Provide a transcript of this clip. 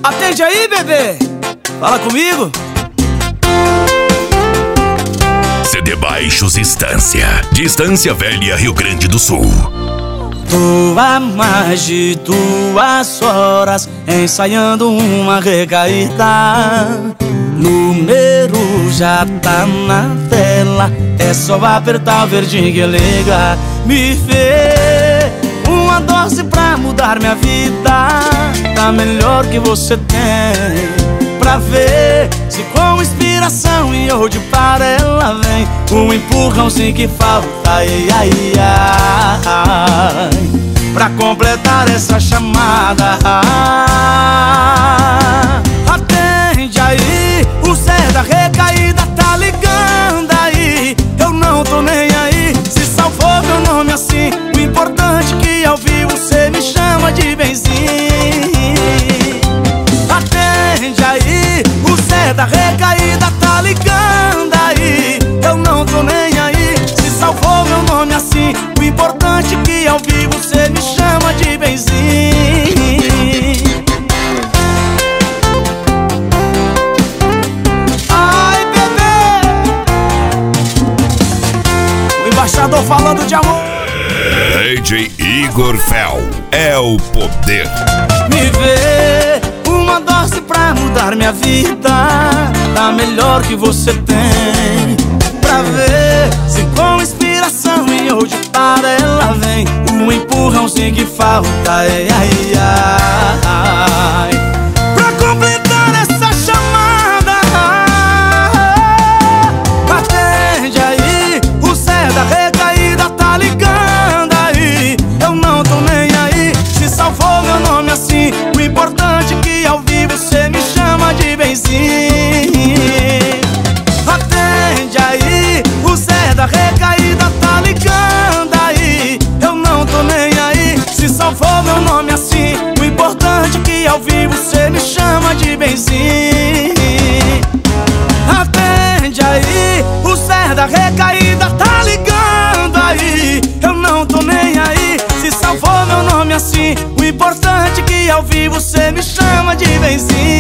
Atende aí, bebê. Fala comigo. CD Baixos Estância. Distância Velha, Rio Grande do Sul. Tô há mais de 2 horas ensaiando uma recaída. Número já tá na tela, é só apertar o verdinho que liga. Me vê uma dose pra mudar minha vida, tá melhor que você tem. Pra ver se com inspiração e hoje para ela vem um empurrãozinho que falta, ai, ai, ai, pra completar essa chamada. Atende aí, o Zé da recaída tá ligando aí. Eu não tô nem aí, se salvou meu nome assim. O importante é que ao vivo você me chama de benzinho. Atende aí, o Zé da recaída tá ligando aí. Eu não tô nem aí, se salvou meu nome assim. O importante é que ao vivo você me chama de benzinho. Ai, bebê, o embaixador falando de amor. DJ Igor Fel é o poder. Me vê uma dose pra mudar minha vida, tá melhor que você tem. Pra ver se com inspiração e hoje para ela vem um empurrãozinho que falta, ai, ai, ai, pra completar essa chamada. Atende aí, o Zé da recaída tá ligando aí. Eu não tô nem aí, se salvou meu nome assim. O importante é que ao vivo você me chama de benzinho. Atende aí, o Zé da recaída tá ligando aí. Eu não tô nem aí, se salvou meu nome assim. O importante é que ao vivo você me chama de benzinho. Atende aí, o Zé da recaída tá ligando aí. Eu não tô nem aí, se salvou meu nome assim. O importante é que ao vivo você me chama de benzinho.